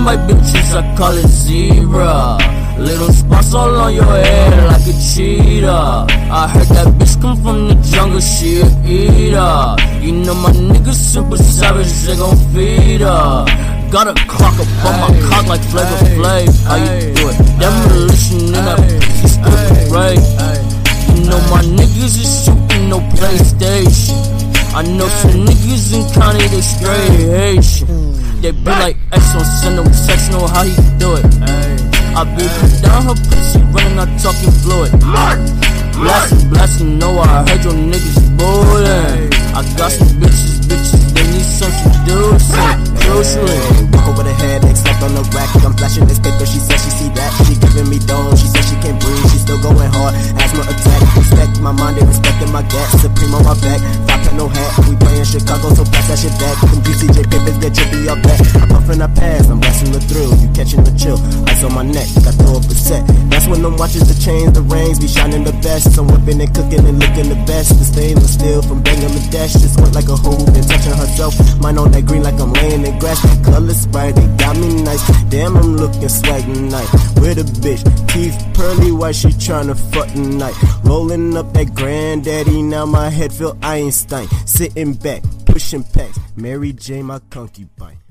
my bitches, I call it zebra. Little spots all on your head like a cheetah. I heard that bitch come from the jungle, she a eater. You know my niggas super savage, they gon' feed her. Got a clock up on my cock like Flavor Flav. How you do it? Demolition in that pussy still great. You know my niggas is shooting no PlayStation. I know some niggas in county, they straight Haitian. They be like X on send no text, know how he do it. I be down her pussy, running, not talking fluid. Blasting, no, I heard your niggas ballin'. I got some bitches, they need some seducing. Walk over the head, next up on the rack. I'm flashing this paper, she said she see that. She giving me dome, she said she can't breathe. She still going hard, asthma attack. Respect my mind, they respecting my gas. Supreme on my back, 5 no hat. We play in Chicago, so pass that shit back. Them PCJ papers get chippy up back. I'm puffin', I pass, I'm blasting the thrill. You catching the chill, ice on my neck, got throw up a set. That's when them watches, the chains, the rings, be shining the best. I'm whipping and cooking and looking the best. The stainless steel from Bangladesh, just went like a hoe, been touching herself. Mine on that green like I'm laying in grass. That color sprite, they got me nice. Damn, I'm looking swag tonight. With a bitch, teeth pearly white, she tryna fuck tonight. Rolling up that granddaddy, now my head feel Einstein. Sitting back, pushing packs, Mary J, my concubine.